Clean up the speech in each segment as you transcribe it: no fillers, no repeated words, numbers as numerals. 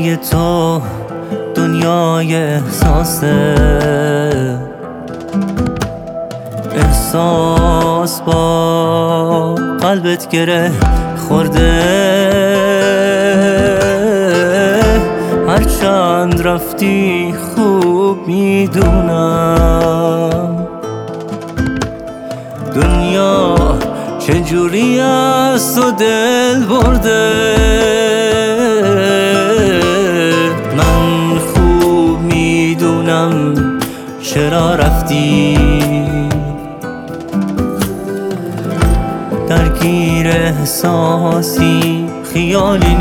دنیای تو دنیای احساسه، احساس با قلبت گره خورده. هرچند رفتی خوب میدونم دنیا چجوری از تو دل برده. من خوب میدونم چرا رفتی، درگیر احساسی خیالی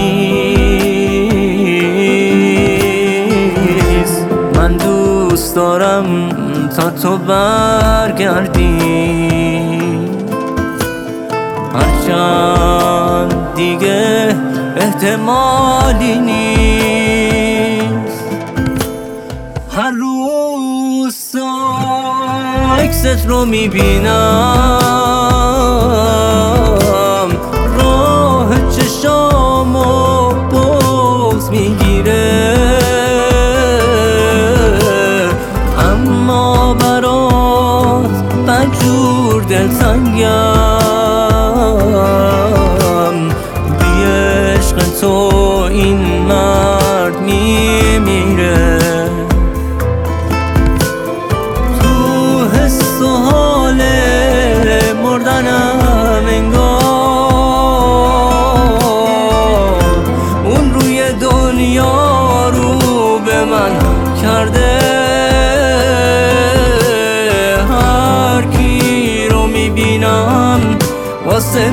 نیست. من دوست دارم تا تو برگردی، هرچند دیگه احتمالی نیست. هر روز عکست رو میبینم، راه چشامو بغض میگیره، اما برات بدجور دلتنگم. بی عشق تو این مرد میمیره. تو حس و حال مردنم انگار اون روی دنیا رو به من کرده. هر کی رو میبینم واسه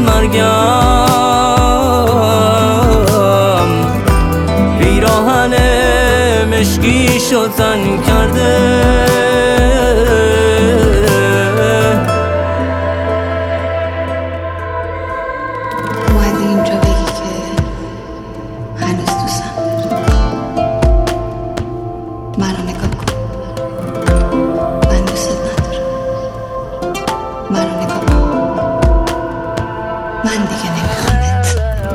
مرگم، پیراهن مشکی شدن کرده. اومدی اینجا بگی که هنوز دوستم داری. منو نگاه کن، من دوست ندارم. منو نگاه کن، من دیگه نمیخوامت.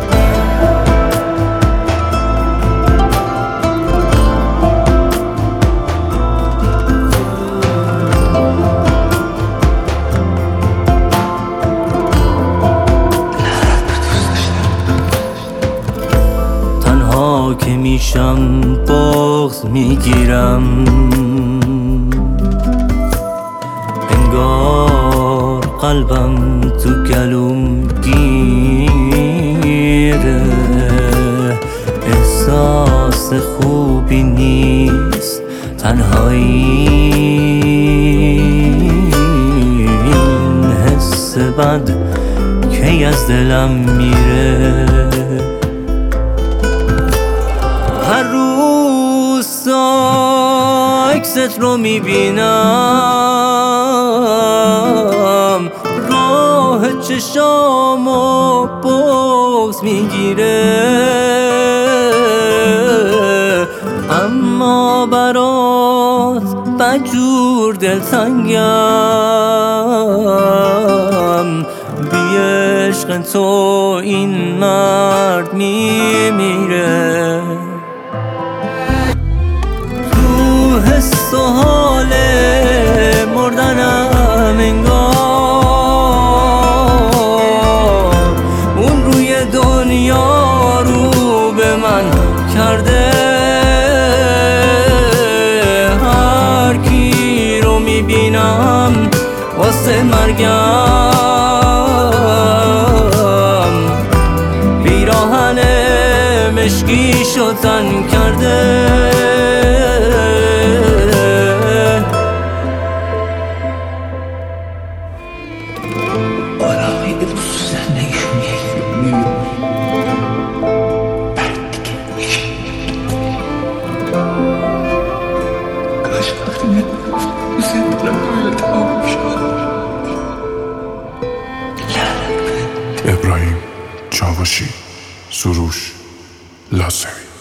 تنها که میشم بغض میگیرم، انگار قلبم تو گلوم گیره. احساس خوبی نیست تنهایی، این حس بد کی از دلم میره. هر روز عکست رو میبینم، راه چشامو بغض میگیره، اما برات بدجور دلتنگم. بی عشق تو این مرد میمیره. تو حس و حال مردنم انگار اون روی دنیا رو به من کرده. هر کی رو میبینم واسه مرگم، پیراهن مشکی شدن کرده. آرامی به تو زندگیشون یک میبینی بعد دیگه میشه. کاش وقتی میگفت دارم دویل تمام شد. ابراهیم چاوشی، سروش لاسمی.